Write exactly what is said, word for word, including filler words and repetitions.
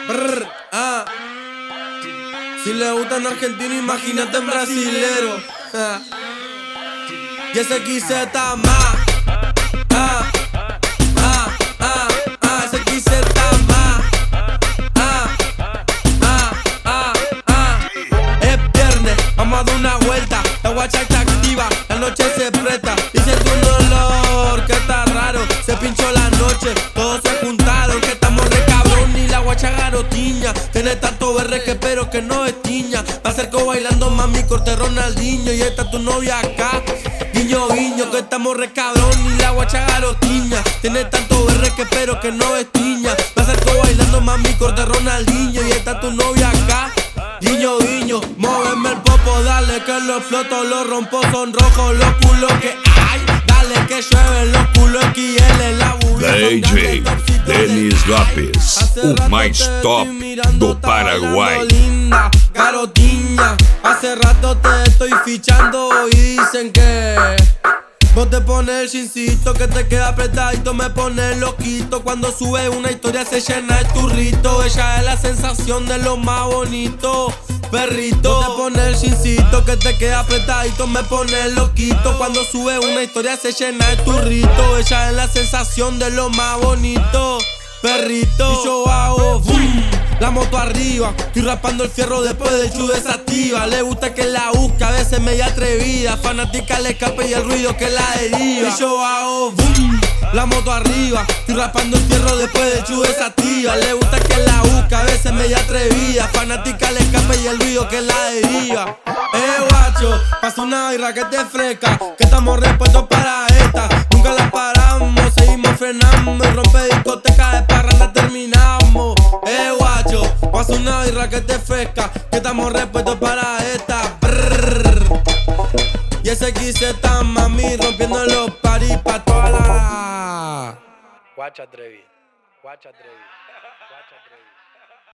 Brr, ah. Si le gusta en argentino, imagínate en brasilero. Ah. Y ese X Z más. Ah, ah, ah, ah, ese X Z más. Ah, ah, ah, ah. Es viernes, vamos a dar una vuelta. La guacha está activa, la noche se presta. Y siento un dolor que está raro. Se pinchó la noche, todos se juntaron. Que estamos re cabrón y la guacha garotiña. Tiene tanto berre que espero que no es tiña. Me acerco bailando, mami, corte Ronaldinho. Y está tu novia acá, guiño, guiño, que estamos re cabrón y la guacha garotiña. Tiene tanto berre que espero que no es tiña. Me acerco bailando, mami, corte Ronaldinho. Y está tu novia acá, guiño, guiño. Móveme el popo, dale que los floto, los rompo, son rojos los culos que hay. Dale que llueven los culos X L, la bulla. D J Denis Lopes, o mais top do Paraguai. Linda, garotiña, hace rato te estoy fichando y dicen que vos te pones el jeansito que te queda apretadito, me pones loquito. Cuando sube una historia se llena el turrito. Ella es la sensación de lo más bonito, perrito. Vos te pones el jeansito que te queda apretadito, me pones loquito. Cuando sube una historia se llena el turrito. Ella es la sensación de lo más bonito, perrito. Y yo hago boom, la moto arriba, estoy rapando el fierro después del chu desactiva. Le gusta que la busque, a veces media atrevida. Fanática le escape y el ruido que la deriva. Y yo hago boom, la moto arriba, estoy rapando el fierro después del chu desactiva. Le gusta que la busque, a veces media atrevida. Fanática le escape y el ruido que la deriva. Eh guacho, pasa una birra que te fresca, que estamos repuestos para esta. Nunca la paramos, seguimos frenando. Y rompe discoteca de parranda terminamos. Eh guacho, pasa una birra que te fresca, que estamos repuestos para esta. Brrr. Y ese X Z mami rompiendo los paris pa' toda la. Guacha atrevi, guacha atrevi, guacha atrevi.